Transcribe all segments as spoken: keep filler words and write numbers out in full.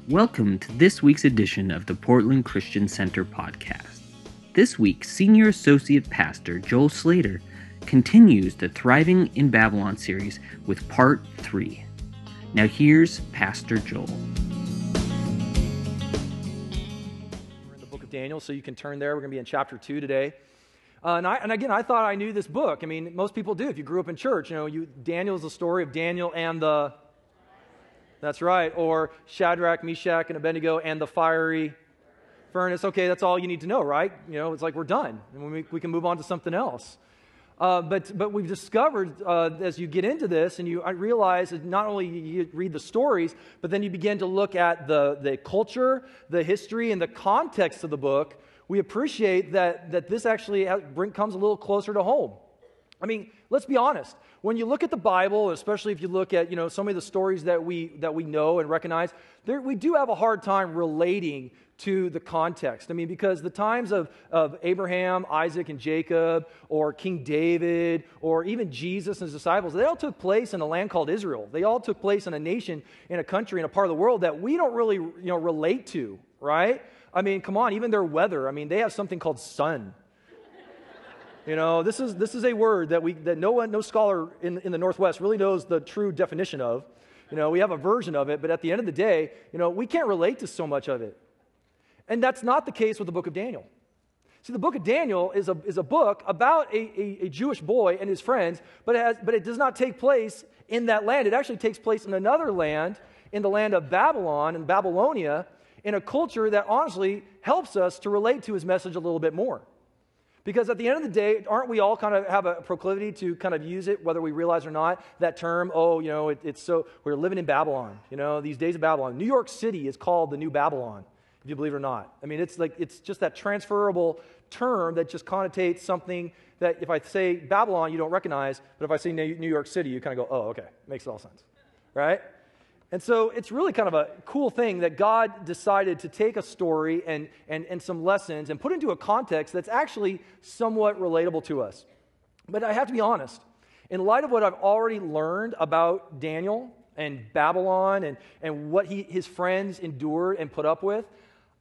Welcome to this week's edition of the Portland Christian Center podcast. This week, Senior Associate Pastor Joel Slater continues the Thriving in Babylon series with part three. Now here's Pastor Joel. We're in the book of Daniel, so you can turn there. We're going to be in chapter two today. Uh, and, I, and again, I thought I knew this book. I mean, most people do. If you grew up in church, you know, you, Daniel is the story of Daniel and the... That's right. Or Shadrach, Meshach, and Abednego and the fiery furnace. Okay, that's all you need to know, right? You know, it's like we're done. And we, we can move on to something else. Uh, but but we've discovered uh, as you get into this and you I realize that not only you read the stories, but then you begin to look at the, the culture, the history, and the context of the book, we appreciate that, that this actually has, bring, comes a little closer to home. I mean, let's be honest. When you look at the Bible, especially if you look at, you know, some of the stories that we that we know and recognize, there, we do have a hard time relating to the context. I mean, because the times of, of Abraham, Isaac, and Jacob, or King David, or even Jesus and his disciples, they all took place in a land called Israel. They all took place in a nation, in a country, in a part of the world that we don't really, you know, relate to, right? I mean, come on, even their weather. I mean, they have something called sun. You know, this is this is a word that we that no one, no scholar in, in the Northwest really knows the true definition of. You know, we have a version of it, but at the end of the day, you know, we can't relate to so much of it. And that's not the case with the book of Daniel. See, the book of Daniel is a is a book about a, a, a Jewish boy and his friends, but it has but it does not take place in that land. It actually takes place in another land, in the land of Babylon and Babylonia, in a culture that honestly helps us to relate to his message a little bit more. Because at the end of the day, aren't we all kind of have a proclivity to kind of use it, whether we realize or not, that term, oh, you know, it, it's so, we're living in Babylon, you know, these days of Babylon. New York City is called the new Babylon, if you believe it or not. I mean, it's like, it's just that transferable term that just connotates something that if I say Babylon, you don't recognize, but if I say New York City, you kind of go, oh, okay, makes all sense, right? And so it's really kind of a cool thing that God decided to take a story and, and, and some lessons and put into a context that's actually somewhat relatable to us. But I have to be honest, in light of what I've already learned about Daniel and Babylon and, and what he, his friends endured and put up with,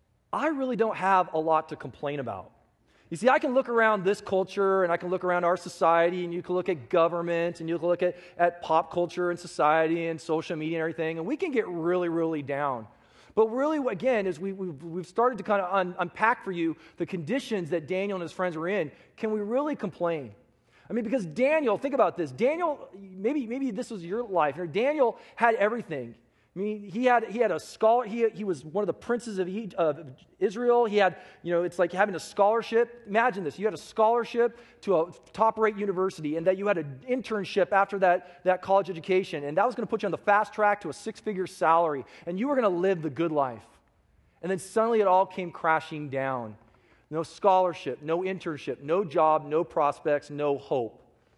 I really don't have a lot to complain about. You see, I can look around this culture and I can look around our society and you can look at government and you can look at, at pop culture and society and social media and everything, and we can get really, really down. But really, again, as we, we've, we've started to kind of un, unpack for you the conditions that Daniel and his friends were in, can we really complain? I mean, because Daniel, think about this. Daniel, maybe maybe this was your life. Daniel had everything. I mean, he had he had a scholar. He he was one of the princes of, of Israel. He had, you know, it's like having a scholarship. Imagine this: you had a scholarship to a top-rate university, and that you had an internship after that that college education, and that was going to put you on the fast track to a six-figure salary, and you were going to live the good life. And then suddenly, it all came crashing down. No scholarship, no internship, no job, no prospects, no hope.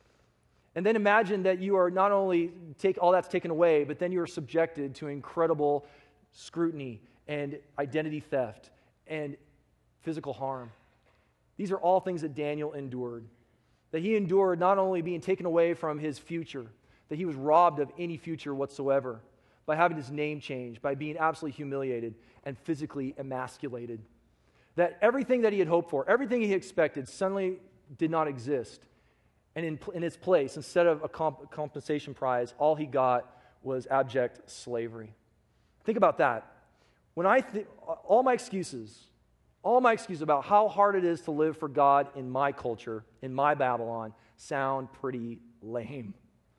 And then imagine that you are not only take all that's taken away, but then you are subjected to incredible scrutiny and identity theft and physical harm. These are all things that Daniel endured. That he endured not only being taken away from his future, that he was robbed of any future whatsoever by having his name changed, by being absolutely humiliated and physically emasculated. That everything that he had hoped for, everything he expected suddenly did not exist. And in, in its place, instead of a comp- compensation prize, all he got was abject slavery. Think about that. When I th- all my excuses, all my excuses about how hard it is to live for God in my culture, in my Babylon, sound pretty lame.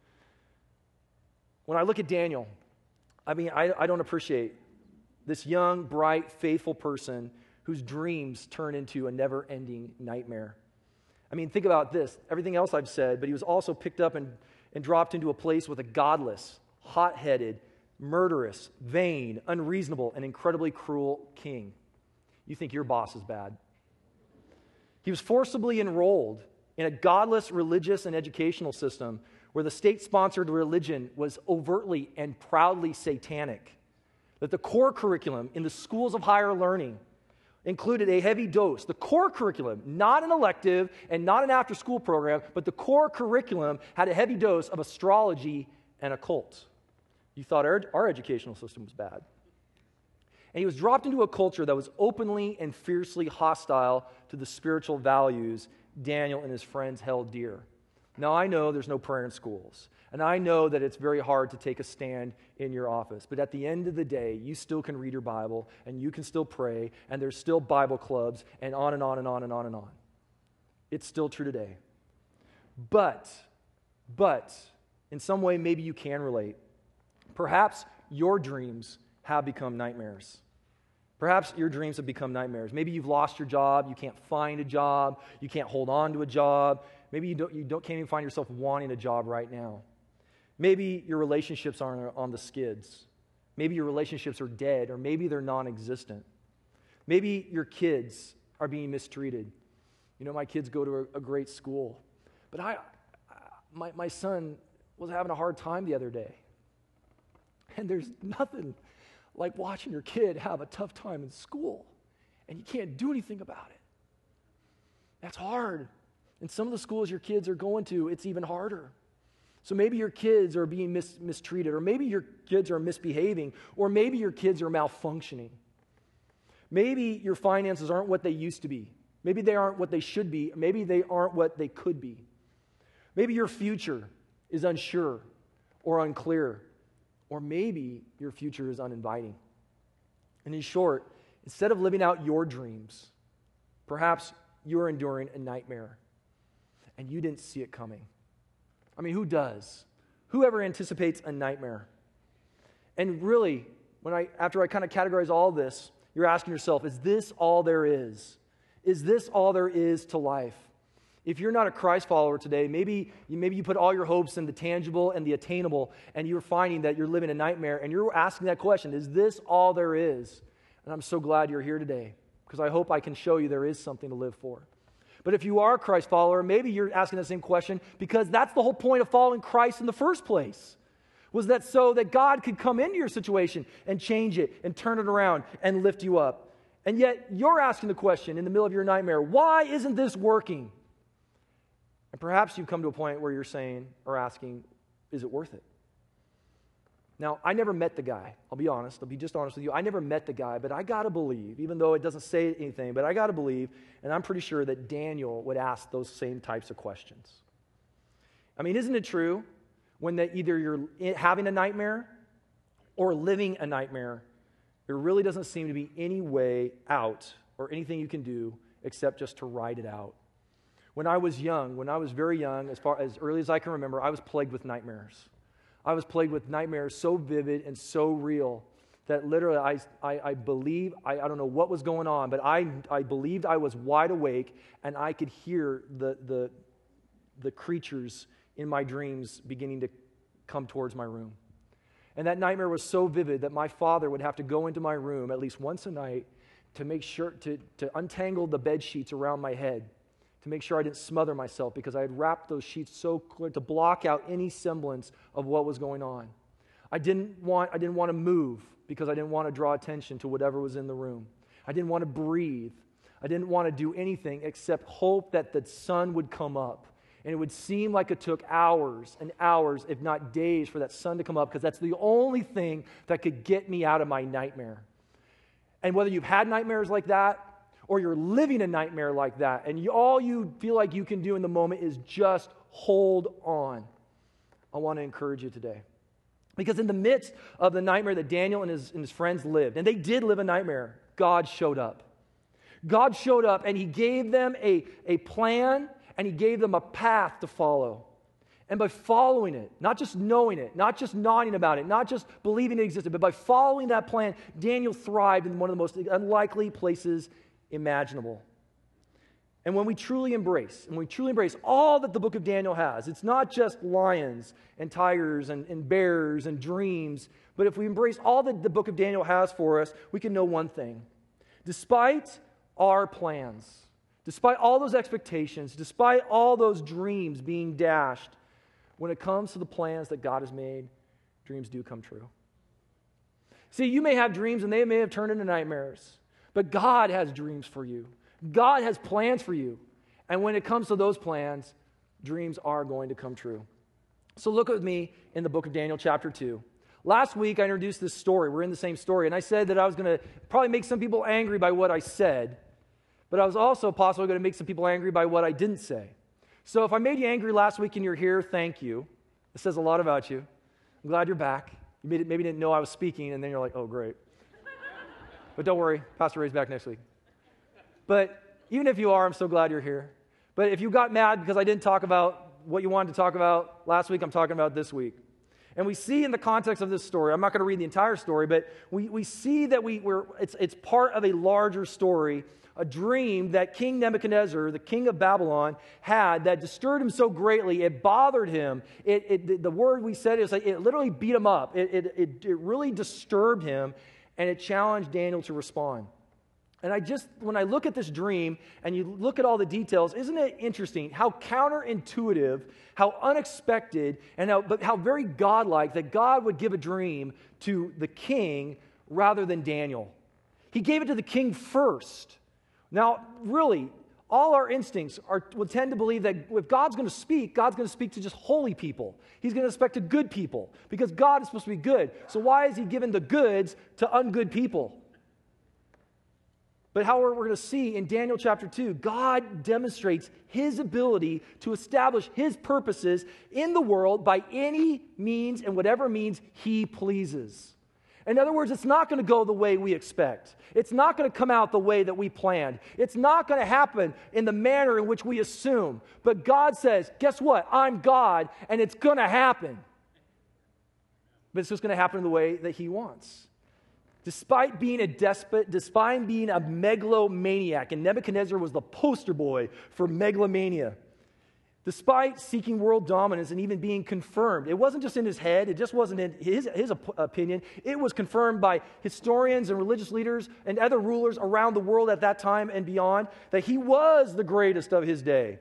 When I look at Daniel, I mean, I, I don't appreciate this young, bright, faithful person whose dreams turn into a never-ending nightmare. I mean, think about this. Everything else I've said, but he was also picked up and, and dropped into a place with a godless, hot-headed, murderous, vain, unreasonable, and incredibly cruel king. You think your boss is bad. He was forcibly enrolled in a godless religious and educational system where the state-sponsored religion was overtly and proudly satanic. That the core curriculum in the schools of higher learning included a heavy dose. The core curriculum, not an elective and not an after-school program, but the core curriculum had a heavy dose of astrology and occult. You thought our, our educational system was bad. And he was dropped into a culture that was openly and fiercely hostile to the spiritual values Daniel and his friends held dear. Now, I know there's no prayer in schools, and I know that it's very hard to take a stand in your office, but at the end of the day, you still can read your Bible, and you can still pray, and there's still Bible clubs, and on and on and on and on and on. It's still true today. But, but, in some way, maybe you can relate. Perhaps your dreams have become nightmares. Perhaps your dreams have become nightmares. Maybe you've lost your job, you can't find a job, you can't hold on to a job. Maybe you don't, you don't can't even find yourself wanting a job right now. Maybe your relationships aren't on the skids. Maybe your relationships are dead, or maybe they're non-existent. Maybe your kids are being mistreated. You know, my kids go to a, a great school, but I, my, my son was having a hard time the other day. And there's nothing like watching your kid have a tough time in school, and you can't do anything about it. That's hard. And some of the schools your kids are going to, it's even harder. So maybe your kids are being mis- mistreated, or maybe your kids are misbehaving, or maybe your kids are malfunctioning. Maybe your finances aren't what they used to be. Maybe they aren't what they should be. Maybe they aren't what they could be. Maybe your future is unsure or unclear. Or maybe your future is uninviting. And in short, instead of living out your dreams, perhaps you're enduring a nightmare and you didn't see it coming. I mean, who does? Whoever anticipates a nightmare? And really, when I after I kind of categorize all this, you're asking yourself, is this all there is? Is this all there is to life? If you're not a Christ follower today, maybe, maybe you put all your hopes in the tangible and the attainable, and you're finding that you're living a nightmare, and you're asking that question, is this all there is? And I'm so glad you're here today, because I hope I can show you there is something to live for. But if you are a Christ follower, maybe you're asking the same question, because that's the whole point of following Christ in the first place. Was that so that God could come into your situation and change it and turn it around and lift you up? And yet you're asking the question in the middle of your nightmare, why isn't this working? And perhaps you've come to a point where you're saying or asking, is it worth it? Now, I never met the guy. I'll be honest. I'll be just honest with you. I never met the guy, but I got to believe, even though it doesn't say anything, but I got to believe, and I'm pretty sure that Daniel would ask those same types of questions. I mean, isn't it true when that either you're having a nightmare or living a nightmare, there really doesn't seem to be any way out or anything you can do except just to ride it out? When I was young, when I was very young, as far as early as I can remember, I was plagued with nightmares. I was plagued with nightmares so vivid and so real that literally I, I, I believe, I, I don't know what was going on, but I, I believed I was wide awake and I could hear the, the, the creatures in my dreams beginning to come towards my room. And that nightmare was so vivid that my father would have to go into my room at least once a night to make sure, to, to untangle the bed sheets around my head, to make sure I didn't smother myself, because I had wrapped those sheets so clear to block out any semblance of what was going on. I didn't want, I didn't want to move because I didn't want to draw attention to whatever was in the room. I didn't want to breathe. I didn't want to do anything except hope that the sun would come up. And it would seem like it took hours and hours, if not days, for that sun to come up, because that's the only thing that could get me out of my nightmare. And whether you've had nightmares like that, or you're living a nightmare like that, and you, all you feel like you can do in the moment is just hold on, I want to encourage you today. Because in the midst of the nightmare that Daniel and his, and his friends lived, and they did live a nightmare, God showed up. God showed up, and he gave them a, a plan, and he gave them a path to follow. And by following it, not just knowing it, not just nodding about it, not just believing it existed, but by following that plan, Daniel thrived in one of the most unlikely places imaginable. And when we truly embrace, and we truly embrace all that the book of Daniel has, it's not just lions and tigers and, and bears and dreams, but if we embrace all that the book of Daniel has for us, we can know one thing. Despite our plans, despite all those expectations, despite all those dreams being dashed, when it comes to the plans that God has made, dreams do come true. See, you may have dreams and they may have turned into nightmares, but God has dreams for you. God has plans for you. And when it comes to those plans, dreams are going to come true. So look with me in the book of Daniel chapter two. Last week, I introduced this story. We're in the same story. And I said that I was going to probably make some people angry by what I said, but I was also possibly going to make some people angry by what I didn't say. So if I made you angry last week and you're here, thank you. It says a lot about you. I'm glad you're back. You maybe, maybe didn't know I was speaking, and then you're like, oh, great. But don't worry, Pastor Ray's back next week. But even if you are, I'm so glad you're here. But if you got mad because I didn't talk about what you wanted to talk about last week, I'm talking about this week. And we see in the context of this story, I'm not going to read the entire story, but we, we see that we, we're, it's, it's part of a larger story, a dream that King Nebuchadnezzar, the king of Babylon, had that disturbed him so greatly, it bothered him. It, it, the word we said is like it literally beat him up. It, it, it, it really disturbed him, and it challenged Daniel to respond. And I just, when I look at this dream and you look at all the details, isn't it interesting how counterintuitive, how unexpected, and how, but how very godlike that God would give a dream to the king rather than Daniel. He gave it to the king first. Now, really, all our instincts are, will tend to believe that if God's going to speak, God's going to speak to just holy people. He's going to speak to good people because God is supposed to be good. So why is he giving the goods to ungood people? But however, we're going to see in Daniel chapter two, God demonstrates his ability to establish his purposes in the world by any means and whatever means he pleases. In other words, it's not going to go the way we expect. It's not going to come out the way that we planned. It's not going to happen in the manner in which we assume. But God says, guess what? I'm God, and it's going to happen. But it's just going to happen in the way that he wants. Despite being a despot, despite being a megalomaniac, and Nebuchadnezzar was the poster boy for megalomania, despite seeking world dominance and even being confirmed, it wasn't just in his head, it just wasn't in his, his op- opinion, it was confirmed by historians and religious leaders and other rulers around the world at that time and beyond, that he was the greatest of his day.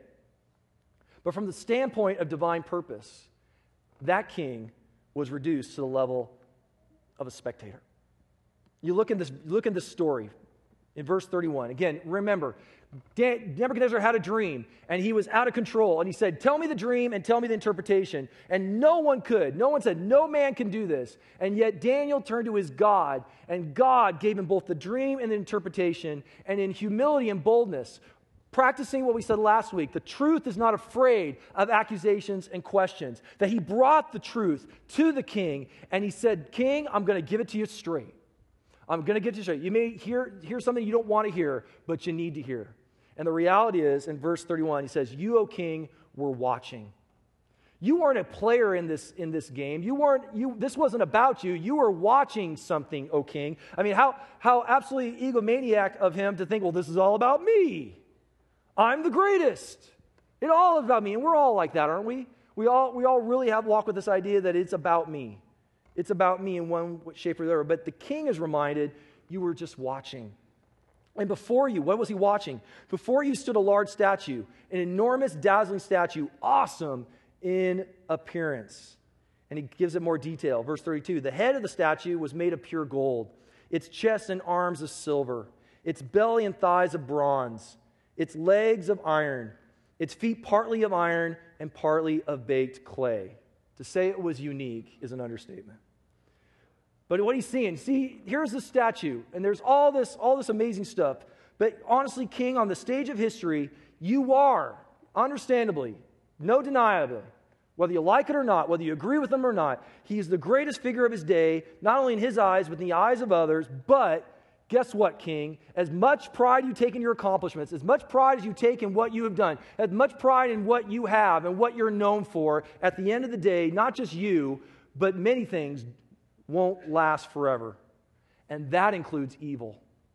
But from the standpoint of divine purpose, that king was reduced to the level of a spectator. You look in this, look in this story in verse thirty-one. Again, remember, Dan, Nebuchadnezzar had a dream, and he was out of control. And he said, tell me the dream and tell me the interpretation. And no one could. No one said, no man can do this. And yet Daniel turned to his God, and God gave him both the dream and the interpretation. And in humility and boldness, practicing what we said last week, the truth is not afraid of accusations and questions. That he brought the truth to the king, and he said, King, I'm going to give it to you straight. I'm going to get to straight. You may hear, hear something you don't want to hear, but you need to hear. And the reality is, in verse thirty-one, he says, you, O king, were watching. You weren't a player in this, in this game. You weren't, you, this wasn't about you. You were watching something, O king. I mean, how, how absolutely egomaniac of him to think, well, this is all about me. I'm the greatest. It all is about me. And we're all like that, aren't we? We all, we all really have walked with this idea that it's about me. It's about me in one shape or the other. But the king is reminded, you were just watching. And before you, what was he watching? Before you stood a large statue, an enormous, dazzling statue, awesome in appearance. And he gives it more detail. Verse thirty-two, the head of the statue was made of pure gold, its chest and arms of silver, its belly and thighs of bronze, its legs of iron, its feet partly of iron and partly of baked clay. To say it was unique is an understatement. But what he's seeing, see, here's the statue, and there's all this, all this amazing stuff. But honestly, King, on the stage of history, you are, understandably, no deniably, whether you like it or not, whether you agree with him or not, he's the greatest figure of his day, not only in his eyes, but in the eyes of others. But guess what, King? As much pride you take in your accomplishments, as much pride as you take in what you have done, as much pride in what you have and what you're known for, at the end of the day, not just you, but many things won't last forever. And that includes evil.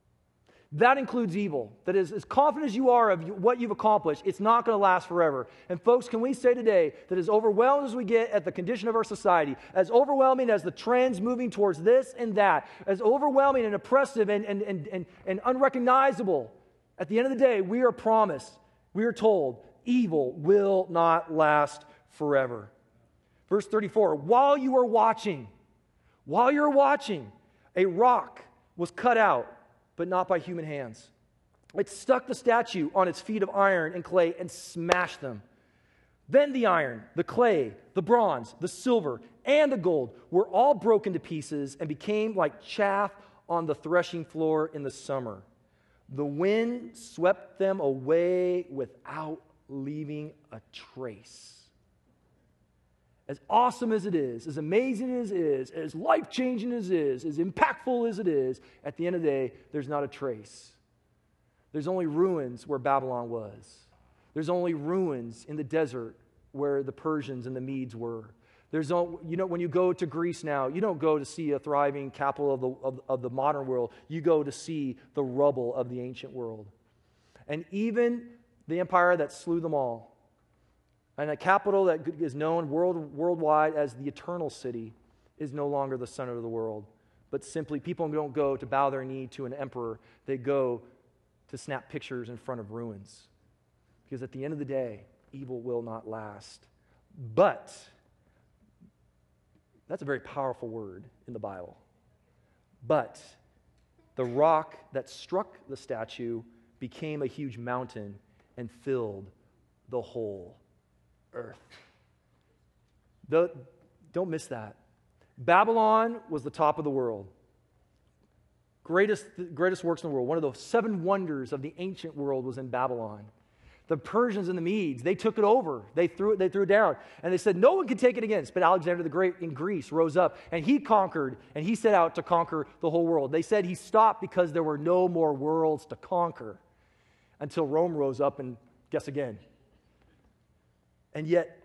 That includes evil. That is, as confident as you are of what you've accomplished, it's not going to last forever. And folks, can we say today that as overwhelmed as we get at the condition of our society, as overwhelming as the trends moving towards this and that, as overwhelming and oppressive and, and, and, and, and unrecognizable, at the end of the day, we are promised, we are told, evil will not last forever. Verse thirty-four, while you were watching, while you're watching, a rock was cut out, but not by human hands. It stuck the statue on its feet of iron and clay and smashed them. Then the iron, the clay, the bronze, the silver, and the gold were all broken to pieces and became like chaff on the threshing floor in the summer. The wind swept them away without leaving a trace. As awesome as it is, as amazing as it is, as life-changing as it is, as impactful as it is, at the end of the day, there's not a trace. There's only ruins where Babylon was. There's only ruins in the desert where the Persians and the Medes were. There's no, you know, when you go to Greece now, you don't go to see a thriving capital of the, of, of the modern world. You go to see the rubble of the ancient world. And even the empire that slew them all, and a capital that is known world, worldwide as the Eternal City, is no longer the center of the world. But simply, people don't go to bow their knee to an emperor. They go to snap pictures in front of ruins. Because at the end of the day, evil will not last. But, that's a very powerful word in the Bible. But, the rock that struck the statue became a huge mountain and filled the whole earth. The, don't miss that. Babylon was the top of the world. Greatest, greatest works in the world. One of the seven wonders of the ancient world was in Babylon. The Persians and the Medes, they took it over. They threw it, they threw it down. And they said, no one could take it against. But Alexander the Great in Greece rose up, and he conquered, and he set out to conquer the whole world. They said he stopped because there were no more worlds to conquer until Rome rose up and guess again. And yet,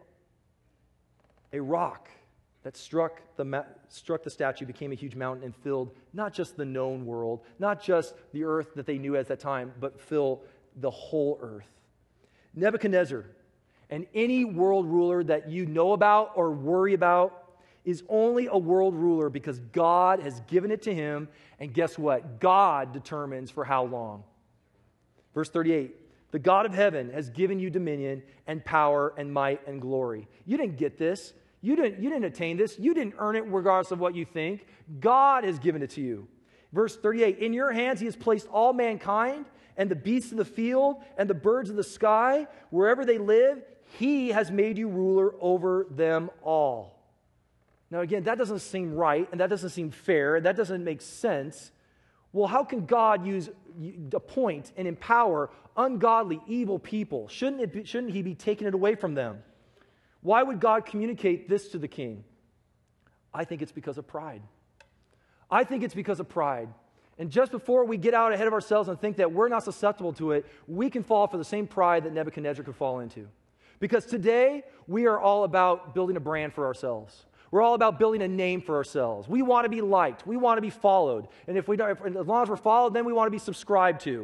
a rock that struck the, ma- struck the statue became a huge mountain and filled not just the known world, not just the earth that they knew at that time, but fill the whole earth. Nebuchadnezzar, and any world ruler that you know about or worry about, is only a world ruler because God has given it to him, and guess what? God determines for how long. Verse thirty-eight. The God of heaven has given you dominion and power and might and glory. You didn't get this. You didn't, you didn't attain this. You didn't earn it regardless of what you think. God has given it to you. Verse thirty-eight, in your hands he has placed all mankind and the beasts of the field and the birds of the sky. Wherever they live, he has made you ruler over them all. Now again, that doesn't seem right, and that doesn't seem fair, and that doesn't make sense. Well, how can God use, appoint, and empower ungodly, evil people? Shouldn't it be, shouldn't he be taking it away from them? Why would God communicate this to the king? I think it's because of pride. I think it's because of pride. And just before we get out ahead of ourselves and think that we're not susceptible to it, we can fall for the same pride that Nebuchadnezzar could fall into. Because today, we are all about building a brand for ourselves. We're all about building a name for ourselves. We want to be liked. We want to be followed. And if we don't, if, as long as we're followed, then we want to be subscribed to.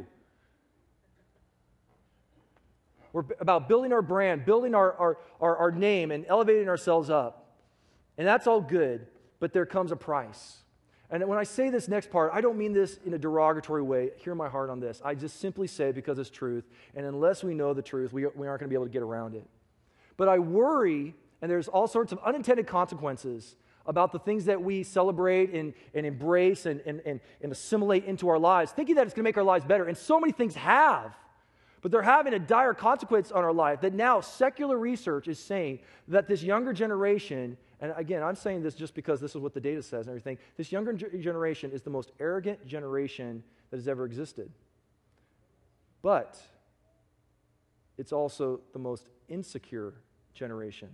We're about building our brand, building our, our, our, our name, and elevating ourselves up. And that's all good, but there comes a price. And when I say this next part, I don't mean this in a derogatory way. Hear my heart on this. I just simply say it because it's truth. And unless we know the truth, we, we aren't going to be able to get around it. But I worry, and there's all sorts of unintended consequences about the things that we celebrate and, and embrace and, and, and, and assimilate into our lives, thinking that it's going to make our lives better. And so many things have. But they're having a dire consequence on our life that now secular research is saying that this younger generation, and again, I'm saying this just because this is what the data says and everything, this younger generation is the most arrogant generation that has ever existed. But it's also the most insecure generation.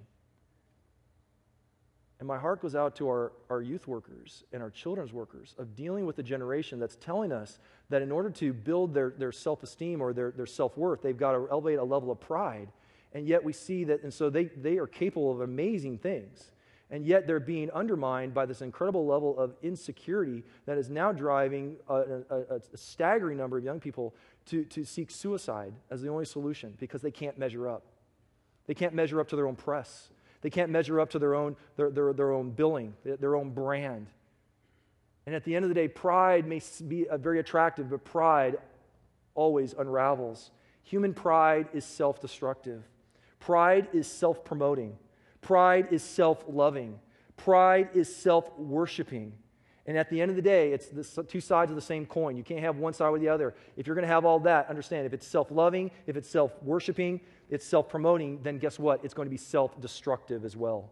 And my heart goes out to our, our youth workers and our children's workers of dealing with a generation that's telling us that in order to build their, their self-esteem or their, their self-worth, they've got to elevate a level of pride. And yet we see that, and so they, they are capable of amazing things. And yet they're being undermined by this incredible level of insecurity that is now driving a, a, a staggering number of young people to, to seek suicide as the only solution because they can't measure up. They can't measure up to their own press. They can't measure up to their own, their, their, their own billing, their own brand. And at the end of the day, pride may be very attractive, but pride always unravels. Human pride is self-destructive. Pride is self-promoting. Pride is self-loving. Pride is self-worshiping. And at the end of the day, it's the two sides of the same coin. You can't have one side or the other. If you're going to have all that, understand, if it's self-loving, if it's self-worshiping, it's self-promoting, then guess what? It's going to be self-destructive as well.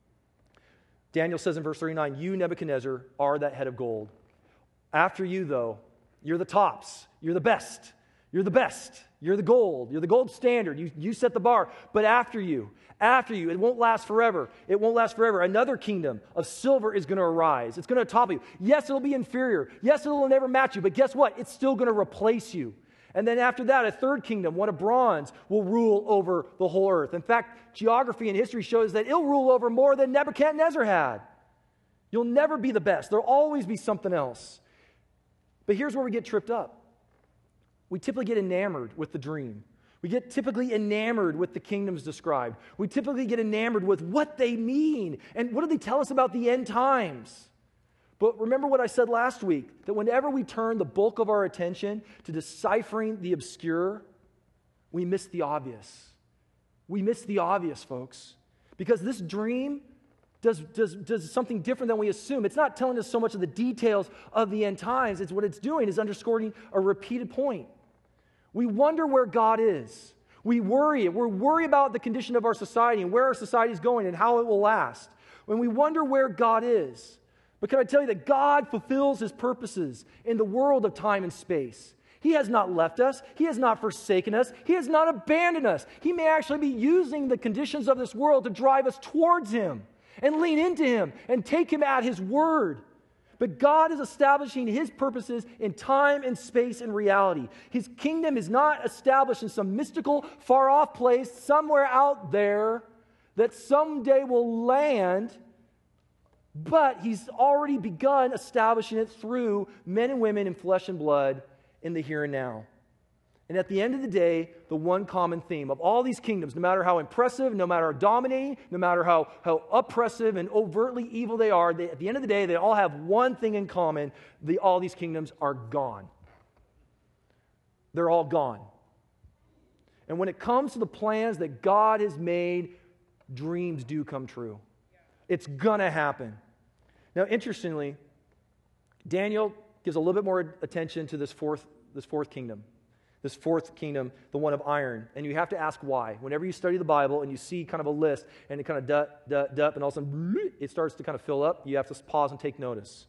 Daniel says in verse thirty-nine, you, Nebuchadnezzar, are that head of gold. After you, though, you're the tops. You're the best. You're the best. You're the gold. You're the gold standard. You, you set the bar. But after you, after you, it won't last forever. It won't last forever. Another kingdom of silver is going to arise. It's going to topple you. Yes, it'll be inferior. Yes, it'll never match you. But guess what? It's still going to replace you. And then after that, a third kingdom, one of bronze, will rule over the whole earth. In fact, geography and history shows that it'll rule over more than Nebuchadnezzar had. You'll never be the best. There'll always be something else. But here's where we get tripped up. We typically get enamored with the dream. We get typically enamored with the kingdoms described. We typically get enamored with what they mean. And what do they tell us about the end times? But remember what I said last week, that whenever we turn the bulk of our attention to deciphering the obscure, we miss the obvious. We miss the obvious, folks. Because this dream does, does, does something different than we assume. It's not telling us so much of the details of the end times. It's what it's doing is underscoring a repeated point. We wonder where God is. We worry. We're worried about the condition of our society and where our society is going and how it will last. When we wonder where God is, but can I tell you that God fulfills his purposes in the world of time and space? He has not left us. He has not forsaken us. He has not abandoned us. He may actually be using the conditions of this world to drive us towards him and lean into him and take him at his word. But God is establishing his purposes in time and space and reality. His kingdom is not established in some mystical, far-off place somewhere out there that someday will land. But he's already begun establishing it through men and women in flesh and blood in the here and now. And at the end of the day, the one common theme of all these kingdoms, no matter how impressive, no matter how dominating, no matter how, how oppressive and overtly evil they are, they, at the end of the day, they all have one thing in common. The, all these kingdoms are gone. They're all gone. And when it comes to the plans that God has made, dreams do come true. It's going to happen. Now, interestingly, Daniel gives a little bit more attention to this fourth, this fourth kingdom. This fourth kingdom, the one of iron. And you have to ask why. Whenever you study the Bible and you see kind of a list and it kind of dut, dut, dut, and all of a sudden it starts to kind of fill up, you have to pause and take notice.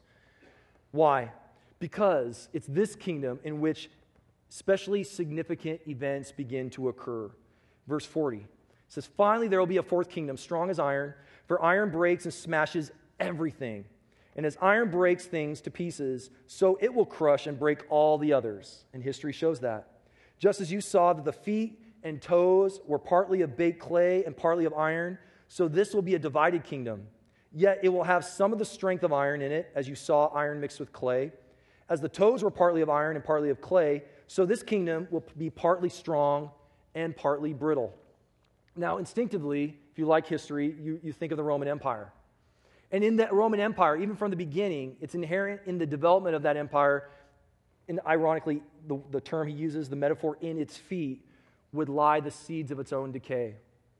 Why? Because it's this kingdom in which especially significant events begin to occur. Verse forty says, finally there will be a fourth kingdom, strong as iron, for iron breaks and smashes everything. And as iron breaks things to pieces, so it will crush and break all the others. And history shows that. Just as you saw that the feet and toes were partly of baked clay and partly of iron, so this will be a divided kingdom. Yet it will have some of the strength of iron in it, as you saw iron mixed with clay. As the toes were partly of iron and partly of clay, so this kingdom will be partly strong and partly brittle. Now, instinctively, if you like history, you, you think of the Roman Empire. And in that Roman Empire, even from the beginning, it's inherent in the development of that empire, and ironically, the, the term he uses, the metaphor, in its feet, would lie the seeds of its own decay.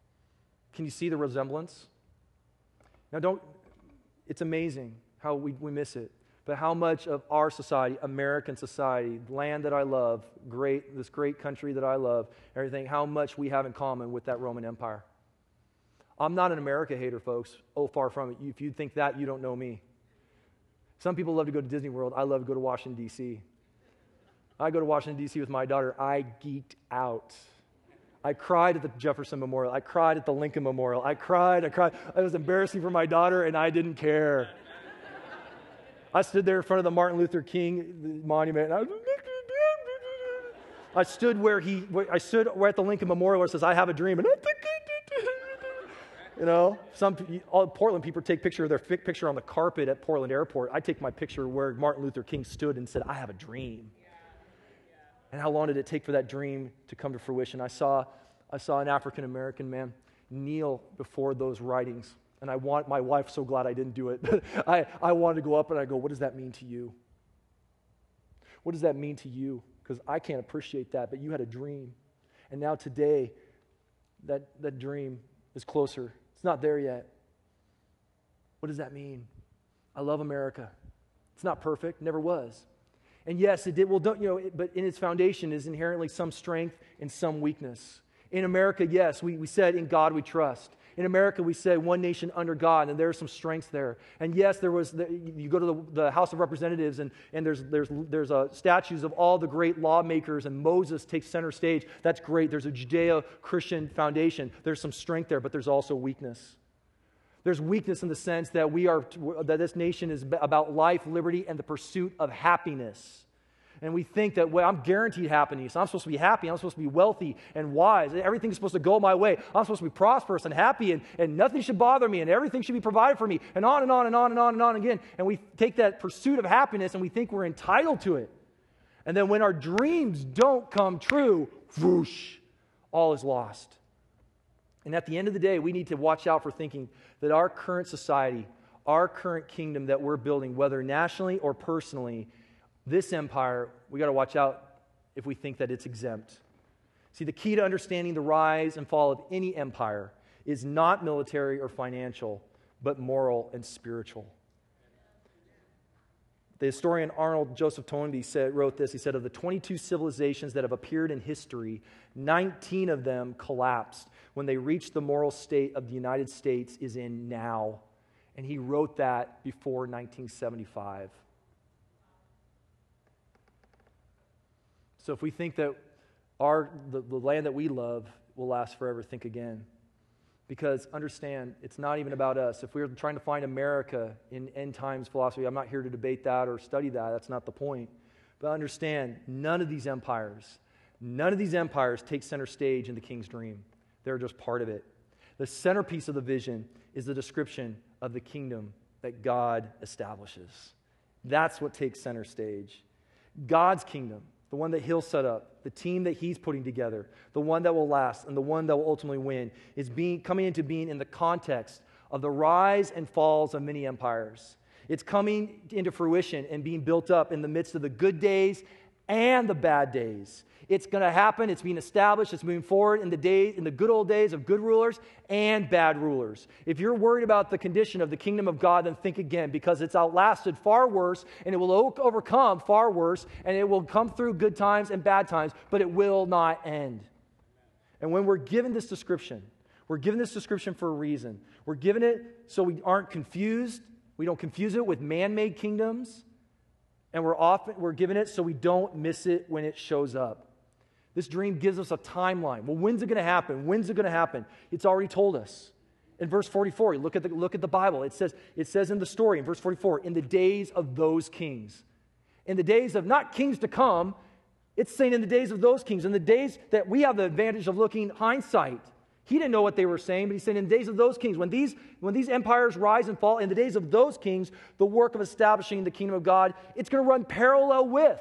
Can you see the resemblance? Now, don't, it's amazing how we, we miss it, but how much of our society, American society, land that I love, great, this great country that I love, everything, how much we have in common with that Roman Empire. I'm not an America hater, folks. Oh, far from it. If you think that, you don't know me. Some people love to go to Disney World. I love to go to Washington, D C I go to Washington, D C with my daughter. I geeked out. I cried at the Jefferson Memorial. I cried at the Lincoln Memorial. I cried, I cried. It was embarrassing for my daughter, and I didn't care. I stood there in front of the Martin Luther King monument, and I was, I stood where he, I stood where at the Lincoln Memorial where it says, I have a dream, and I You know, some all Portland people take picture of their picture on the carpet at Portland Airport. I take my picture where Martin Luther King stood and said, I have a dream. Yeah, yeah. And how long did it take for that dream to come to fruition? I saw, I saw an African-American man kneel before those writings. And I want, my wife's so glad I didn't do it. But I, I wanted to go up and I go, what does that mean to you? What does that mean to you? Because I can't appreciate that, but you had a dream. And now today, that, that dream is closer. It's not there yet. What does that mean? I love America. It's not perfect, never was. And yes, it did, well, don't, you know, it, but in its foundation is inherently some strength and some weakness. In America, yes, we, we said in God we trust. In America, we say one nation under God, and there are some strengths there. And yes, there was, the, you go to the, the House of Representatives, and, and there's, there's, there's uh, statues of all the great lawmakers, and Moses takes center stage. That's great. There's a Judeo-Christian foundation. There's some strength there, but there's also weakness. There's weakness in the sense that we are, that this nation is about life, liberty, and the pursuit of happiness. And we think that, well, I'm guaranteed happiness. I'm supposed to be happy. I'm supposed to be wealthy and wise. Everything's supposed to go my way. I'm supposed to be prosperous and happy, and, and nothing should bother me, and everything should be provided for me, and on and on and on and on and on again. And we take that pursuit of happiness, and we think we're entitled to it. And then when our dreams don't come true, whoosh, all is lost. And at the end of the day, we need to watch out for thinking that our current society, our current kingdom that we're building, whether nationally or personally, this empire, we got to watch out if we think that it's exempt. See, the key to understanding the rise and fall of any empire is not military or financial, but moral and spiritual. The historian Arnold Joseph Toynbee said, wrote this. He said, of the twenty-two civilizations that have appeared in history, nineteen of them collapsed when they reached the moral state of the United States is in now. And he wrote that before nineteen seventy-five. So if we think that our the, the land that we love will last forever, think again. Because understand, it's not even about us. If we're trying to find America in end times philosophy, I'm not here to debate that or study that. That's not the point. But understand, none of these empires, none of these empires take center stage in the king's dream. They're just part of it. The centerpiece of the vision is the description of the kingdom that God establishes. That's what takes center stage. God's kingdom, the one that he'll set up, the team that he's putting together, the one that will last, and the one that will ultimately win, is being coming into being in the context of the rise and falls of many empires. It's coming into fruition and being built up in the midst of the good days and the bad days. It's going to happen. It's being established. It's moving forward in the days, in the good old days of good rulers and bad rulers. If you're worried about the condition of the kingdom of God, then think again, because it's outlasted far worse, and it will overcome far worse, and it will come through good times and bad times, but it will not end. And when we're given this description, we're given this description for a reason. We're given it so we aren't confused. We don't confuse it with man-made kingdoms, and we're often we're given it so we don't miss it when it shows up. This dream gives us a timeline. Well, when's it going to happen? When's it going to happen? It's already told us. In verse forty-four, look at the, look at the Bible. It says, it says in the story, in verse forty-four, in the days of those kings. In the days of not kings to come, it's saying in the days of those kings. In the days that we have the advantage of looking hindsight. He didn't know what they were saying, but he's saying in the days of those kings, when these, when these empires rise and fall, in the days of those kings, the work of establishing the kingdom of God, it's going to run parallel with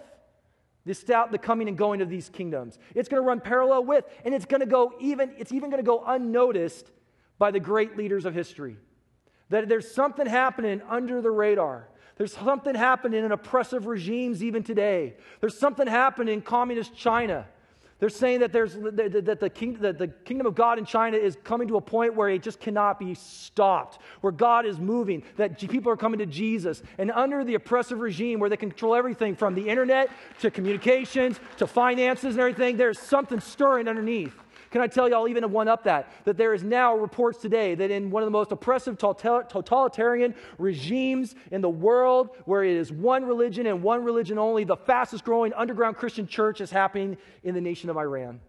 The, the coming and going of these kingdoms. It's going to run parallel with, and it's going to go even, it's even going to go unnoticed by the great leaders of history. That there's something happening under the radar. There's something happening in oppressive regimes even today. There's something happening in communist China. They're saying that there's that, that, the king, that the kingdom of God in China is coming to a point where it just cannot be stopped, where God is moving, that people are coming to Jesus. And under the oppressive regime where they control everything from the internet to communications to finances and everything, there's something stirring underneath. Can I tell you, I'll even one-up that, that there is now reports today that in one of the most oppressive totalitarian regimes in the world, where it is one religion and one religion only, the fastest growing underground Christian church is happening in the nation of Iran.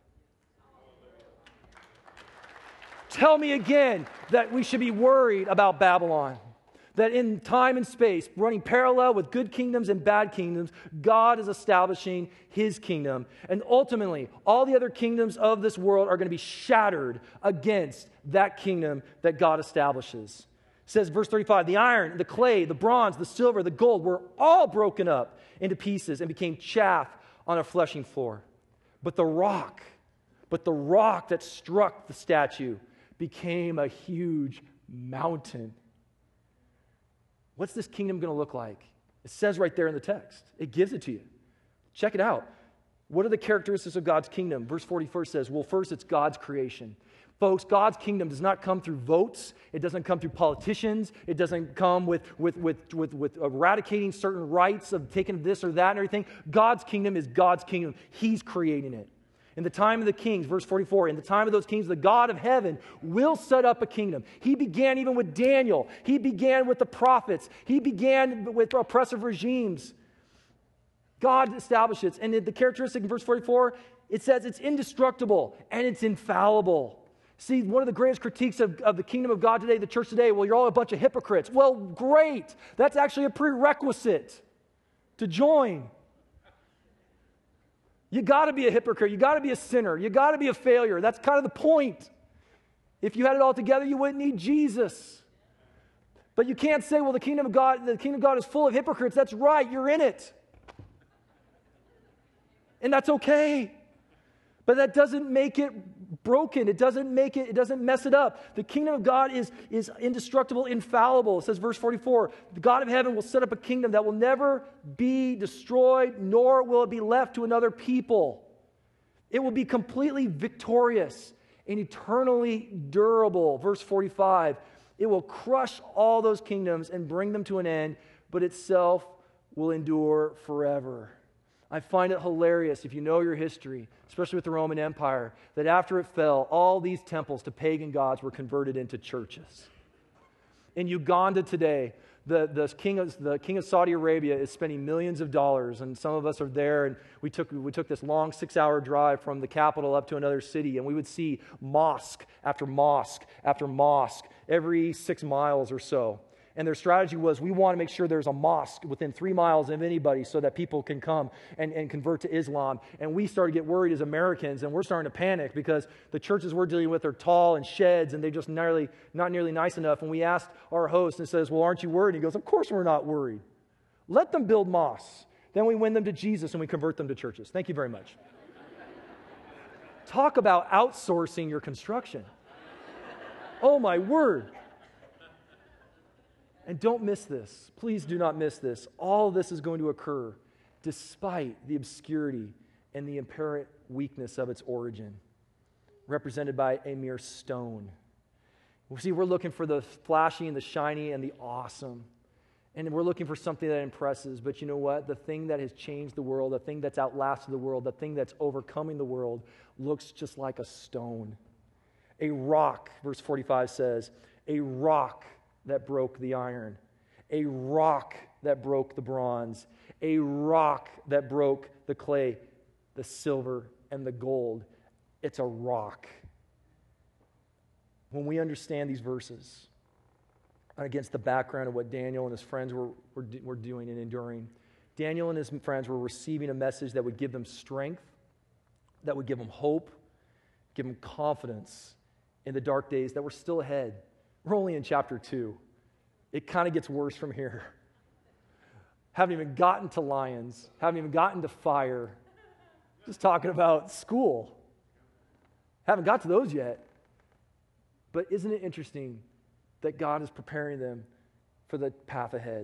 Tell me again that we should be worried about Babylon. That in time and space, running parallel with good kingdoms and bad kingdoms, God is establishing his kingdom. And ultimately, all the other kingdoms of this world are going to be shattered against that kingdom that God establishes. It says, verse thirty-five, the iron, the clay, the bronze, the silver, the gold were all broken up into pieces and became chaff on a threshing floor. But the rock, but the rock that struck the statue became a huge mountain. What's this kingdom going to look like? It says right there in the text. It gives it to you. Check it out. What are the characteristics of God's kingdom? Verse forty-four says, well, first, it's God's creation. Folks, God's kingdom does not come through votes. It doesn't come through politicians. It doesn't come with, with, with, with, with eradicating certain rights of taking this or that and everything. God's kingdom is God's kingdom. He's creating it. In the time of the kings, verse forty-four, in the time of those kings, the God of heaven will set up a kingdom. He began even with Daniel. He began with the prophets. He began with oppressive regimes. God established it. And the characteristic in verse forty-four, it says it's indestructible and it's infallible. See, one of the greatest critiques of, of the kingdom of God today, the church today, well, you're all a bunch of hypocrites. Well, great. That's actually a prerequisite to join. You got to be a hypocrite. You got to be a sinner. You got to be a failure. That's kind of the point. If you had it all together, you wouldn't need Jesus. But you can't say, well, the kingdom of God, the kingdom of God is full of hypocrites. That's right. You're in it. And that's okay. But that doesn't make it broken. It doesn't make it, it doesn't mess it up. The kingdom of God is, is indestructible, infallible. It says, verse forty-four, the God of heaven will set up a kingdom that will never be destroyed, nor will it be left to another people. It will be completely victorious and eternally durable. Verse forty-five, it will crush all those kingdoms and bring them to an end, but itself will endure forever. I find it hilarious, if you know your history, especially with the Roman Empire, that after it fell, all these temples to pagan gods were converted into churches. In Uganda today, the, the, king of, the king of Saudi Arabia is spending millions of dollars, and some of us are there, and we took, we took this long six-hour drive from the capital up to another city, and we would see mosque after mosque after mosque every six miles or so. And their strategy was, we want to make sure there's a mosque within three miles of anybody so that people can come and, and convert to Islam. And we started to get worried as Americans, and we're starting to panic because the churches we're dealing with are tall and sheds, and they're just nearly, not nearly nice enough. And we asked our host and says, well, aren't you worried? And he goes, of course we're not worried. Let them build mosques. Then we win them to Jesus and we convert them to churches. Thank you very much. Talk about outsourcing your construction. Oh, my word. And don't miss this. Please do not miss this. All of this is going to occur despite the obscurity and the apparent weakness of its origin, represented by a mere stone. See, we're looking for the flashy and the shiny and the awesome. And we're looking for something that impresses. But you know what? The thing that has changed the world, the thing that's outlasted the world, the thing that's overcoming the world looks just like a stone. A rock, verse forty-five says, a rock that broke the iron, a rock that broke the bronze, a rock that broke the clay, the silver, and the gold. It's a rock. When we understand these verses against the background of what Daniel and his friends were, were, were doing and enduring, Daniel and his friends were receiving a message that would give them strength, that would give them hope, give them confidence in the dark days that were still ahead. We're only in chapter two. It kind of gets worse from here. Haven't even gotten to lions. Haven't even gotten to fire. Just talking about school. Haven't got to those yet. But isn't it interesting that God is preparing them for the path ahead?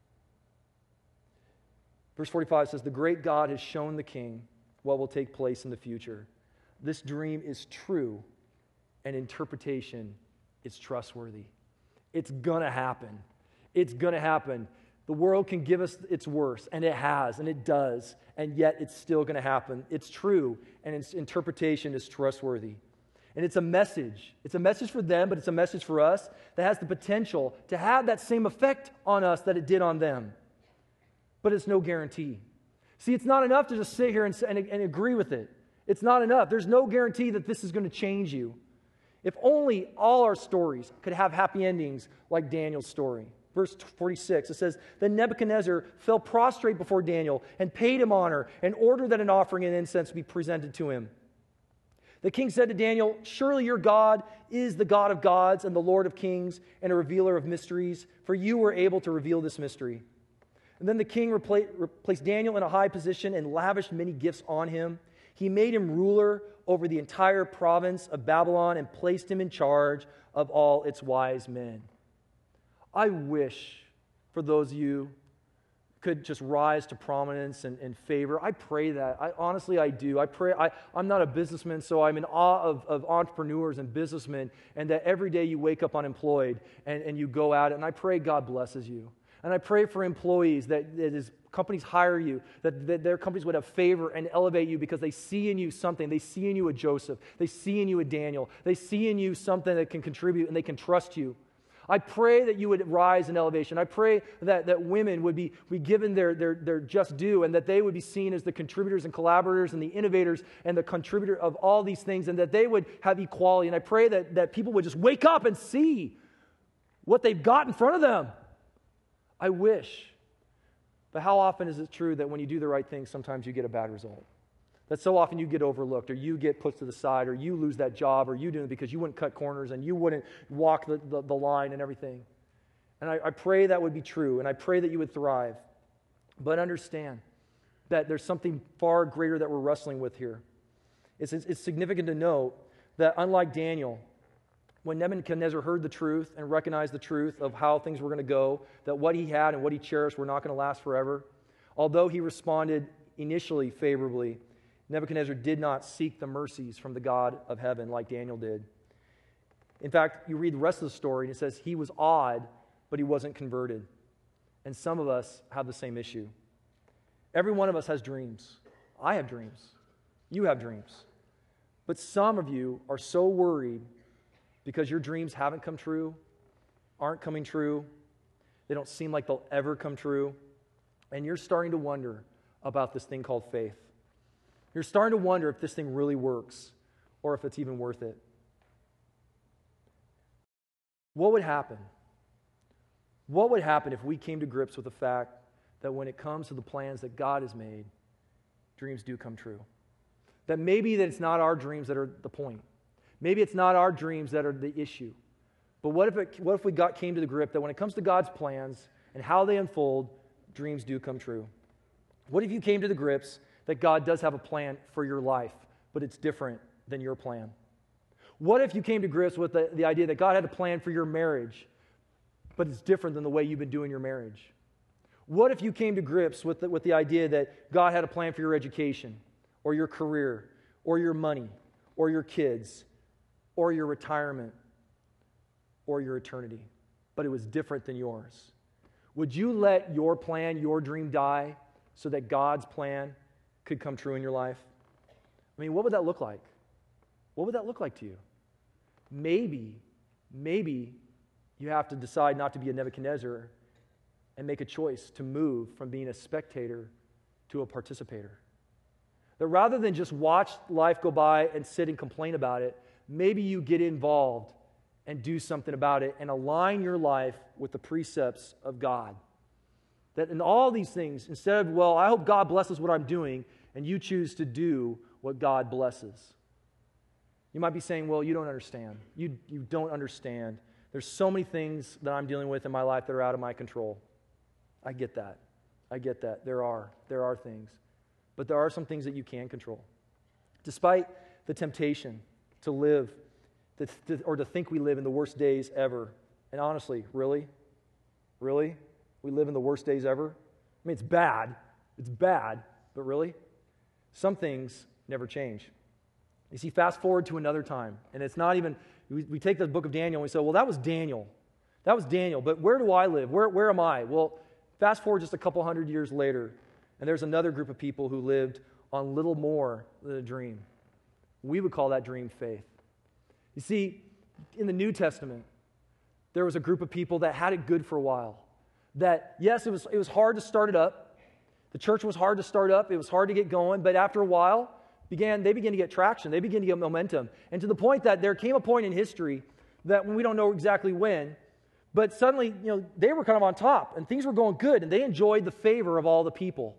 Verse forty-five says, the great God has shown the king what will take place in the future. This dream is true, and interpretation is trustworthy. It's going to happen. It's going to happen. The world can give us its worst, and it has, and it does, and yet it's still going to happen. It's true, and its interpretation is trustworthy. And it's a message. It's a message for them, but it's a message for us that has the potential to have that same effect on us that it did on them. But it's no guarantee. See, it's not enough to just sit here and, and, and agree with it. It's not enough. There's no guarantee that this is going to change you. If only all our stories could have happy endings like Daniel's story. Verse forty-six, it says, then Nebuchadnezzar fell prostrate before Daniel and paid him honor and ordered that an offering and incense be presented to him. The king said to Daniel, surely your God is the God of gods and the Lord of kings and a revealer of mysteries, for you were able to reveal this mystery. And then the king repla- replaced Daniel in a high position and lavished many gifts on him. He made him ruler over the entire province of Babylon and placed him in charge of all its wise men. I wish for those of you could just rise to prominence and, and favor. I pray that. I, honestly, I do. I pray. I, I'm not a businessman, so I'm in awe of, of entrepreneurs and businessmen, and that every day you wake up unemployed and, and you go at it, and I pray God blesses you. And I pray for employees that, that as companies hire you, that, that their companies would have favor and elevate you because they see in you something. They see in you a Joseph. They see in you a Daniel. They see in you something that can contribute and they can trust you. I pray that you would rise in elevation. I pray that, that women would be, be given their, their, their just due and that they would be seen as the contributors and collaborators and the innovators and the contributor of all these things and that they would have equality. And I pray that, that people would just wake up and see what they've got in front of them. I wish. But how often is it true that when you do the right thing, sometimes you get a bad result? That so often you get overlooked or you get put to the side or you lose that job or you do it because you wouldn't cut corners and you wouldn't walk the, the, the line and everything. And I, I pray that would be true and I pray that you would thrive. But understand that there's something far greater that we're wrestling with here. It's, it's, it's significant to note that unlike Daniel, when Nebuchadnezzar heard the truth and recognized the truth of how things were going to go, that what he had and what he cherished were not going to last forever, although he responded initially favorably, Nebuchadnezzar did not seek the mercies from the God of heaven like Daniel did. In fact, you read the rest of the story and it says he was awed, but he wasn't converted. And some of us have the same issue. Every one of us has dreams. I have dreams. You have dreams. But some of you are so worried because your dreams haven't come true, aren't coming true, they don't seem like they'll ever come true, and you're starting to wonder about this thing called faith. You're starting to wonder if this thing really works or if it's even worth it. What would happen? What would happen if we came to grips with the fact that when it comes to the plans that God has made, dreams do come true? That maybe that it's not our dreams that are the point. Maybe it's not our dreams that are the issue. But what if it, what if we got came to the grip that when it comes to God's plans and how they unfold, dreams do come true? What if you came to the grips that God does have a plan for your life, but it's different than your plan? What if you came to grips with the, the idea that God had a plan for your marriage, but it's different than the way you've been doing your marriage? What if you came to grips with the, with the idea that God had a plan for your education, or your career, or your money, or your kids, or your retirement, or your eternity, but it was different than yours? Would you let your plan, your dream die so that God's plan could come true in your life? I mean, what would that look like? What would that look like to you? Maybe, maybe you have to decide not to be a Nebuchadnezzar and make a choice to move from being a spectator to a participator. That rather than just watch life go by and sit and complain about it, maybe you get involved and do something about it and align your life with the precepts of God. That in all these things, instead of, well, I hope God blesses what I'm doing, and you choose to do what God blesses. You might be saying, well, you don't understand. You, you don't understand. There's so many things that I'm dealing with in my life that are out of my control. I get that. I get that. There are. There are things. But there are some things that you can control. Despite the temptation to live, to, to, or to think we live in the worst days ever. And honestly, really? Really? We live in the worst days ever? I mean, it's bad. It's bad. But really? Some things never change. You see, fast forward to another time. And it's not even, we, we take the book of Daniel and we say, well, that was Daniel. That was Daniel. But where do I live? Where, where am I? Well, fast forward just a couple hundred years later, and there's another group of people who lived on little more than a dream. We would call that dream faith. You see, in the New Testament, there was a group of people that had it good for a while. That, yes, it was, it was hard to start it up. The church was hard to start up. It was hard to get going. But after a while, began they began to get traction. They began to get momentum. And to the point that there came a point in history that we don't know exactly when, but suddenly, you know, they were kind of on top. And things were going good. And they enjoyed the favor of all the people.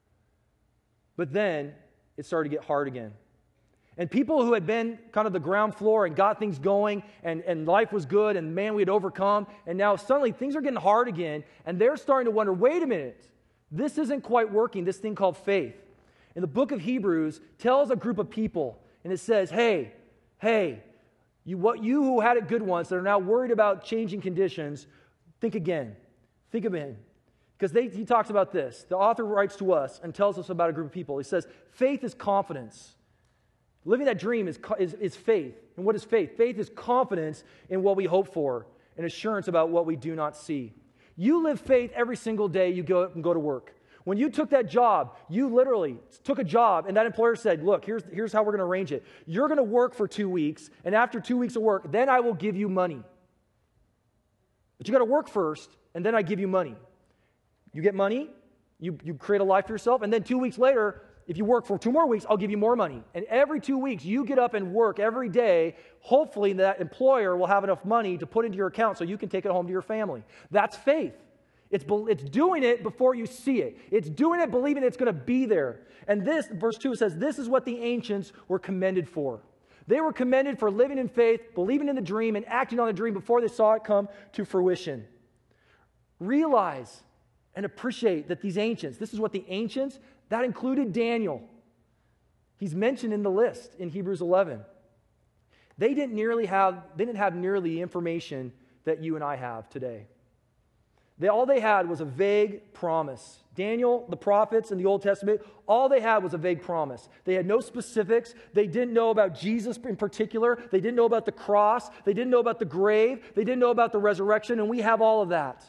But then, it started to get hard again. And people who had been kind of the ground floor and got things going and, and life was good and man, we had overcome. And now suddenly things are getting hard again. And they're starting to wonder, wait a minute, this isn't quite working, this thing called faith. And the book of Hebrews tells a group of people, and it says, hey, hey, you, what, you who had it good once that are now worried about changing conditions, think again. Think again. Because they, he talks about this. The author writes to us and tells us about a group of people. He says, faith is confidence. Living that dream is, is, is faith. And what is faith? Faith is confidence in what we hope for and assurance about what we do not see. You live faith every single day you go and go to work. When you took that job, you literally took a job, and that employer said, look, here's, here's how we're going to arrange it. You're going to work for two weeks, and after two weeks of work, then I will give you money. But you got to work first, and then I give you money. You get money, you, you create a life for yourself, and then two weeks later, if you work for two more weeks, I'll give you more money. And every two weeks, you get up and work every day. Hopefully, that employer will have enough money to put into your account so you can take it home to your family. That's faith. It's, it's doing it before you see it. It's doing it believing it's going to be there. And this, verse two says, this is what the ancients were commended for. They were commended for living in faith, believing in the dream, and acting on the dream before they saw it come to fruition. Realize and appreciate that these ancients, this is what the ancients, that included Daniel. He's mentioned in the list in Hebrews eleven. They didn't nearly have, they didn't have nearly the information that you and I have today. They, all they had was a vague promise. Daniel, the prophets in the Old Testament, all they had was a vague promise. They had no specifics. They didn't know about Jesus in particular. They didn't know about the cross. They didn't know about the grave. They didn't know about the resurrection, and we have all of that.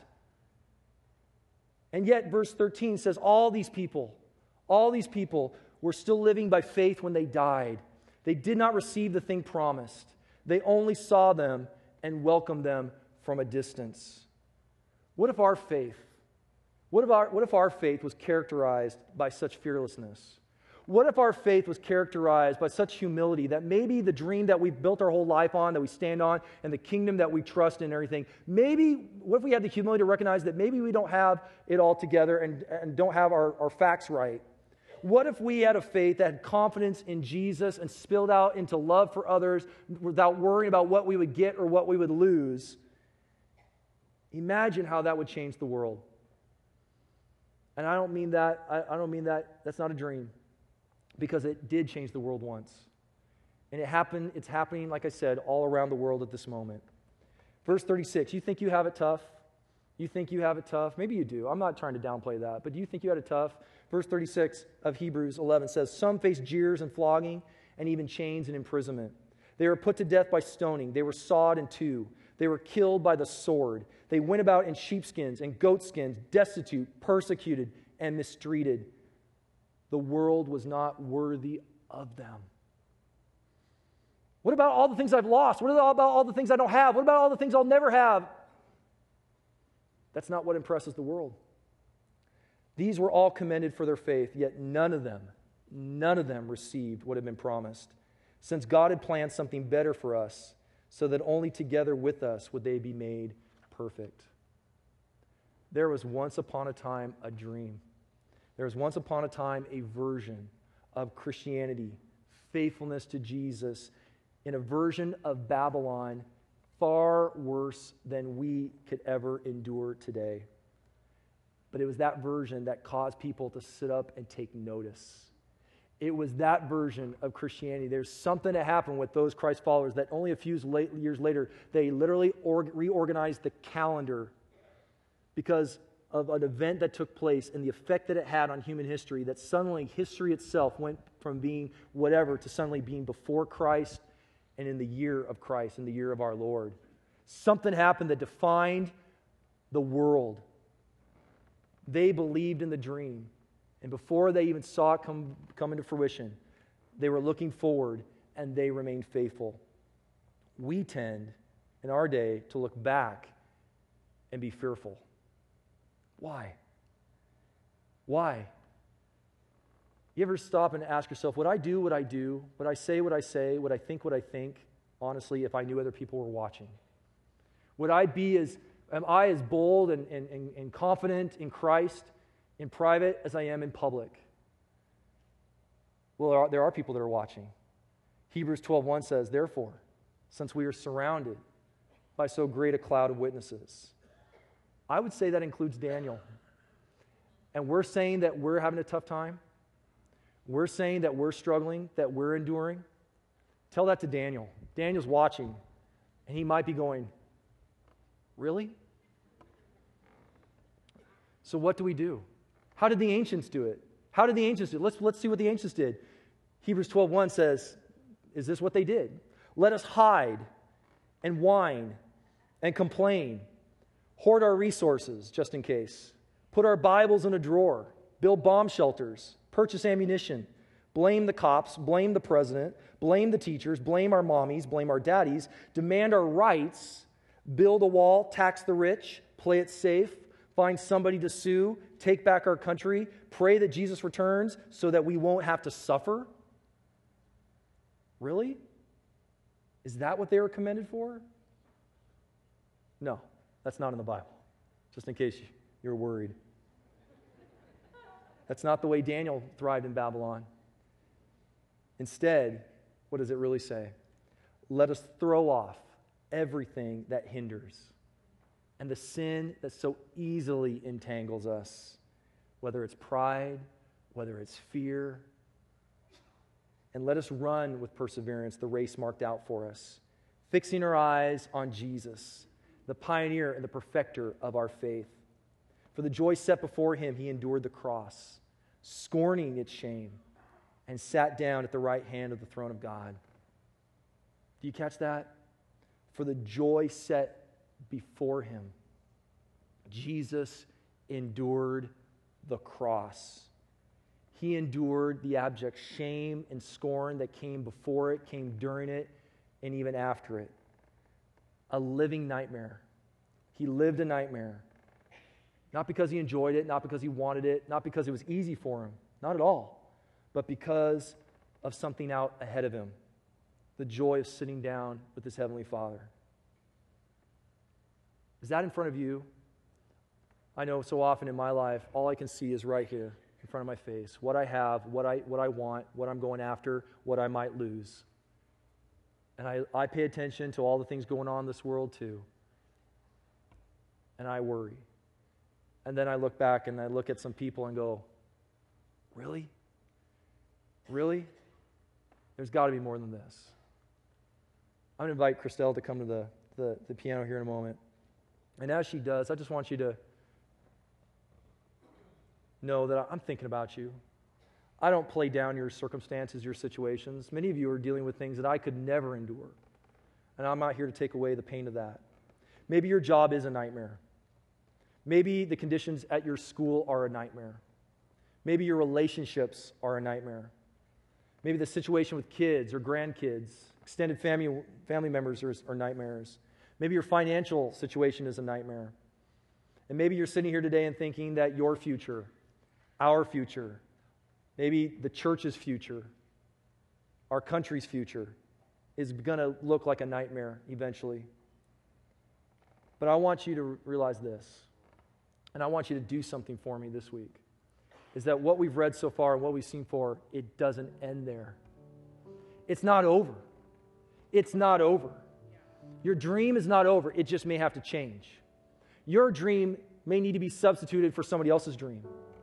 And yet, verse thirteen says all these people, all these people were still living by faith when they died. They did not receive the thing promised. They only saw them and welcomed them from a distance. What if our faith, what if our, what if our faith was characterized by such fearlessness? What if our faith was characterized by such humility that maybe the dream that we've built our whole life on, that we stand on, and the kingdom that we trust in and everything, maybe, what if we had the humility to recognize that maybe we don't have it all together and, and don't have our, our facts right? What if we had a faith that had confidence in Jesus and spilled out into love for others without worrying about what we would get or what we would lose? Imagine how that would change the world. And I don't mean that, I, I don't mean that, that's not a dream. Because it did change the world once. And it happened, it's happening, like I said, all around the world at this moment. Verse thirty-six, you think you have it tough? You think you have it tough? Maybe you do. I'm not trying to downplay that, but do you think you had it tough? Verse thirty-six of Hebrews eleven says, some faced jeers and flogging and even chains and imprisonment. They were put to death by stoning. They were sawed in two. They were killed by the sword. They went about in sheepskins and goatskins, destitute, persecuted, and mistreated. The world was not worthy of them. What about all the things I've lost? What about all the things I don't have? What about all the things I'll never have? That's not what impresses the world. These were all commended for their faith, yet none of them, none of them received what had been promised, since God had planned something better for us, so that only together with us would they be made perfect. There was once upon a time a dream. There was once upon a time a version of Christianity, faithfulness to Jesus, in a version of Babylon far worse than we could ever endure today. But it was that version that caused people to sit up and take notice. It was that version of Christianity. There's something that happened with those Christ followers that only a few years later, they literally org- reorganized the calendar because of an event that took place and the effect that it had on human history, that suddenly history itself went from being whatever to suddenly being before Christ and in the year of Christ, in the year of our Lord. Something happened that defined the world. They believed in the dream. And before they even saw it come, come into fruition, they were looking forward and they remained faithful. We tend, in our day, to look back and be fearful. Why? Why? You ever stop and ask yourself, would I do what I do? Would I say what I say? Would I think what I think, honestly, if I knew other people were watching? Would I be as, am I as bold and, and, and, and confident in Christ in private as I am in public? Well, there are, there are people that are watching. Hebrews twelve one says, therefore, since we are surrounded by so great a cloud of witnesses. I would say that includes Daniel. And we're saying that we're having a tough time. We're saying that we're struggling, that we're enduring. Tell that to Daniel. Daniel's watching, and he might be going, really? So what do we do? How did the ancients do it? How did the ancients do it? Let's, let's see what the ancients did. Hebrews twelve one says, is this what they did? Let us hide and whine and complain. Hoard our resources, just in case. Put our Bibles in a drawer. Build bomb shelters. Purchase ammunition. Blame the cops. Blame the president. Blame the teachers. Blame our mommies. Blame our daddies. Demand our rights. Build a wall. Tax the rich. Play it safe. Find somebody to sue. Take back our country. Pray that Jesus returns so that we won't have to suffer. Really? Is that what they were commended for? No, that's not in the Bible, just in case you're worried. That's not the way Daniel thrived in Babylon. Instead, what does it really say? Let us throw off everything that hinders and the sin that so easily entangles us, whether it's pride, whether it's fear, and let us run with perseverance the race marked out for us, fixing our eyes on Jesus, the pioneer and the perfecter of our faith. For the joy set before him, he endured the cross, scorning its shame, and sat down at the right hand of the throne of God. Do you catch that? For the joy set before him, Jesus endured the cross. He endured the abject shame and scorn that came before it, came during it, and even after it. A living nightmare. He lived a nightmare. Not because he enjoyed it, not because he wanted it, not because it was easy for him, not at all, but because of something out ahead of him. The joy of sitting down with his Heavenly Father. Is that in front of you? I know so often in my life, all I can see is right here in front of my face. What I have, what I, what I want, what I'm going after, what I might lose. And I, I pay attention to all the things going on in this world too. And I worry. And then I look back and I look at some people and go, really? Really? There's got to be more than this. I'm going to invite Christelle to come to the, the, the piano here in a moment. And as she does, I just want you to know that I'm thinking about you. I don't play down your circumstances, your situations. Many of you are dealing with things that I could never endure. And I'm not here to take away the pain of that. Maybe your job is a nightmare. Maybe the conditions at your school are a nightmare. Maybe your relationships are a nightmare. Maybe the situation with kids or grandkids, extended family, family members are, are nightmares. Maybe your financial situation is a nightmare. And maybe you're sitting here today and thinking that your future, our future, maybe the church's future, our country's future, is going to look like a nightmare eventually. But I want you to realize this, and I want you to do something for me this week, is that what we've read so far and what we've seen for, it doesn't end there. It's not over. It's not over. Your dream is not over. It just may have to change. Your dream may need to be substituted for somebody else's dream.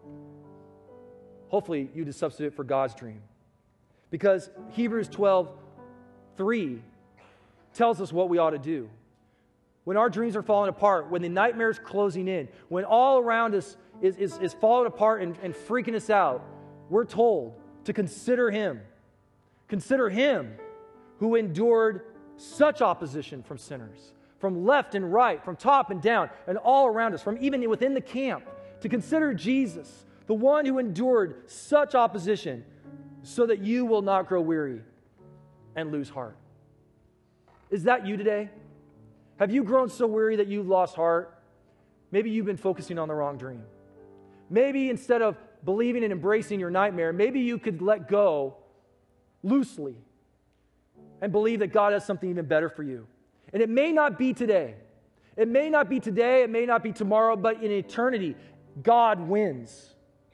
Hopefully, you just substitute it for God's dream. Because Hebrews twelve three tells us what we ought to do. When our dreams are falling apart, when the nightmare's closing in, when all around us is, is, is falling apart and, and freaking us out, we're told to consider Him. Consider Him who endured such opposition from sinners, from left and right, from top and down, and all around us, from even within the camp, to consider Jesus, the one who endured such opposition, so that you will not grow weary and lose heart. Is that you today? Have you grown so weary that you've lost heart? Maybe you've been focusing on the wrong dream. Maybe instead of believing and embracing your nightmare, maybe you could let go loosely and believe that God has something even better for you. And it may not be today. It may not be today, it may not be tomorrow, but in eternity, God wins.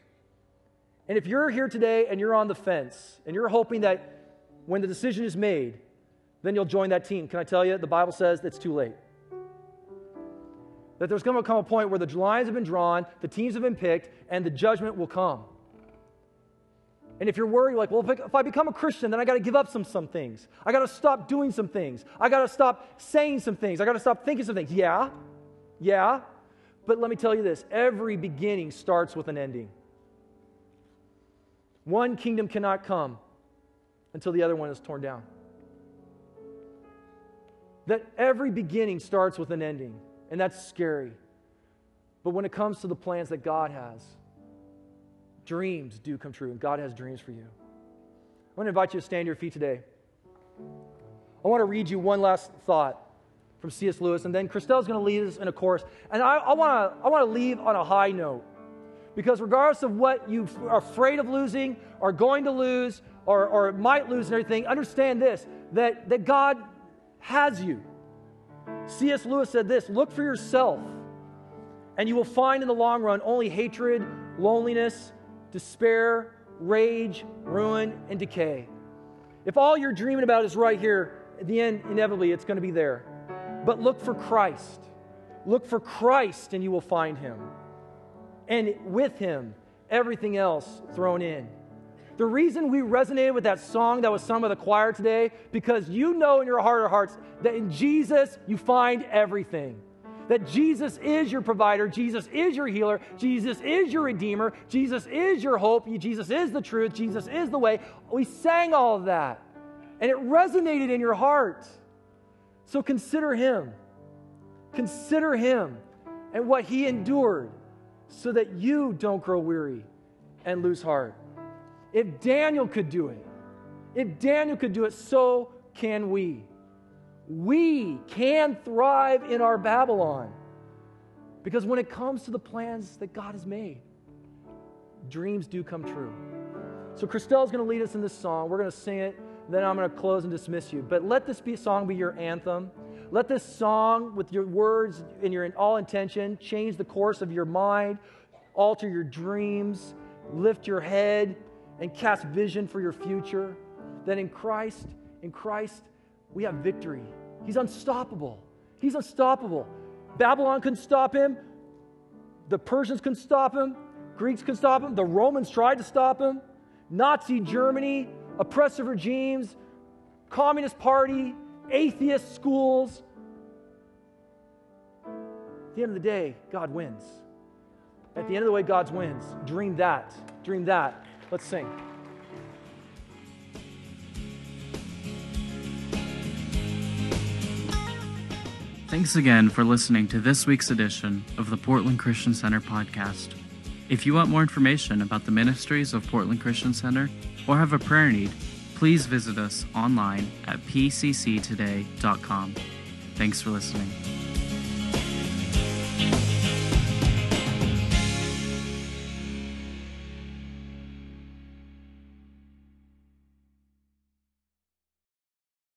And if you're here today and you're on the fence, and you're hoping that when the decision is made, then you'll join that team, can I tell you, the Bible says it's too late. That there's going to come a point where the lines have been drawn, the teams have been picked, and the judgment will come. And if you're worried, like, well, if I become a Christian, then I got to give up some, some things. I got to stop doing some things. I got to stop saying some things. I got to stop thinking some things. Yeah, yeah. But let me tell you this. Every beginning starts with an ending. One kingdom cannot come until the other one is torn down. That every beginning starts with an ending. And that's scary. But when it comes to the plans that God has, dreams do come true, and God has dreams for you. I want to invite you to stand to your feet today. I want to read you one last thought from C S Lewis, and then Christelle's going to lead us in a chorus. And I, I want to I want to leave on a high note, because regardless of what you are afraid of losing, or going to lose, or, or might lose and everything, understand this, that, that God has you. C S Lewis said this: look for yourself, and you will find in the long run only hatred, loneliness, despair, rage, ruin, and decay. If all you're dreaming about is right here, at the end, inevitably, it's going to be there. But look for Christ. Look for Christ, and you will find Him. And with Him, everything else thrown in. The reason we resonated with that song that was sung by the choir today, because you know in your heart of hearts that in Jesus you find everything. That Jesus is your provider, Jesus is your healer, Jesus is your redeemer, Jesus is your hope, Jesus is the truth, Jesus is the way. We sang all of that, and it resonated in your heart. So consider Him. Consider Him and what He endured so that you don't grow weary and lose heart. If Daniel could do it, if Daniel could do it, so can we. We can thrive in our Babylon, because when it comes to the plans that God has made, dreams do come true. So Christelle's going to lead us in this song. We're going to sing it, then I'm going to close and dismiss you. But let this be, song be your anthem. Let this song, with your words and your all intention, change the course of your mind, alter your dreams, lift your head, and cast vision for your future. That in Christ, in Christ, we have victory. He's unstoppable. He's unstoppable. Babylon couldn't stop Him. The Persians couldn't stop Him. Greeks couldn't stop Him. The Romans tried to stop Him. Nazi Germany, oppressive regimes, Communist Party, atheist schools. At the end of the day, God wins. At the end of the way, God wins. Dream that. Dream that. Let's sing. Thanks again for listening to this week's edition of the Portland Christian Center podcast. If you want more information about the ministries of Portland Christian Center or have a prayer need, please visit us online at p c c today dot com. Thanks for listening.